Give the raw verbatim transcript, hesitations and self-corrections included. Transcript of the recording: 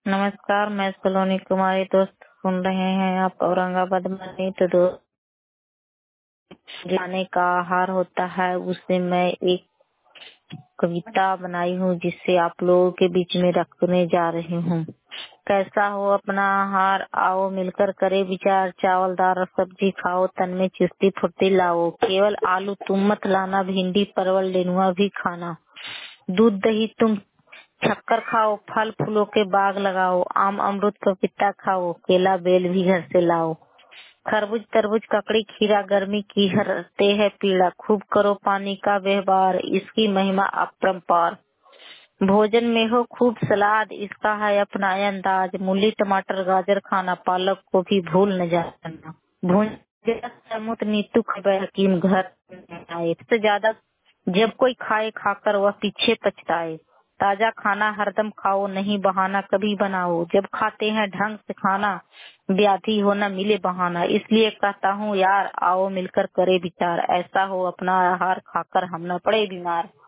नमस्कार, मैं सलोनी कुमारी। दोस्त सुन रहे हैं आप औरंगाबाद में। तो दोस्त, जाने का आहार होता है, उससे मैं एक कविता बनाई हूँ जिससे आप लोगों के बीच में रखने जा रही हूँ। कैसा हो अपना आहार, आओ मिलकर करे विचार। चावल दाल और सब्जी खाओ, तन में चुस्ती फुर्ती लाओ। केवल आलू तुम मत लाना, भिंडी परवल नेनुआ भी खाना। दूध दही तुम शक्कर खाओ, फल फूलों के बाग लगाओ। आम अमरूद पपीता खाओ, केला बेल भी घर से लाओ। खरबूज तरबूज ककड़ी खीरा गर्मी की हरते है पीड़ा। खूब करो पानी का व्यवहार, इसकी महिमा अपरंपार। भोजन में हो खूब सलाद, इसका है अपना अंदाज। मूली टमाटर गाजर खाना, पालक को भी भूल न जाना। भूंजा नीतू खबर हकीम घर में आए। इससे ज्यादा जब कोई खाए खाकर वह पीछे पछताए। ताजा खाना हरदम खाओ, नहीं बहाना कभी बनाओ। जब खाते हैं ढंग से खाना, व्याधि हो न मिले बहाना। इसलिए कहता हूँ यार, आओ मिलकर करे विचार। ऐसा हो अपना आहार, खाकर हम न पड़े बीमार।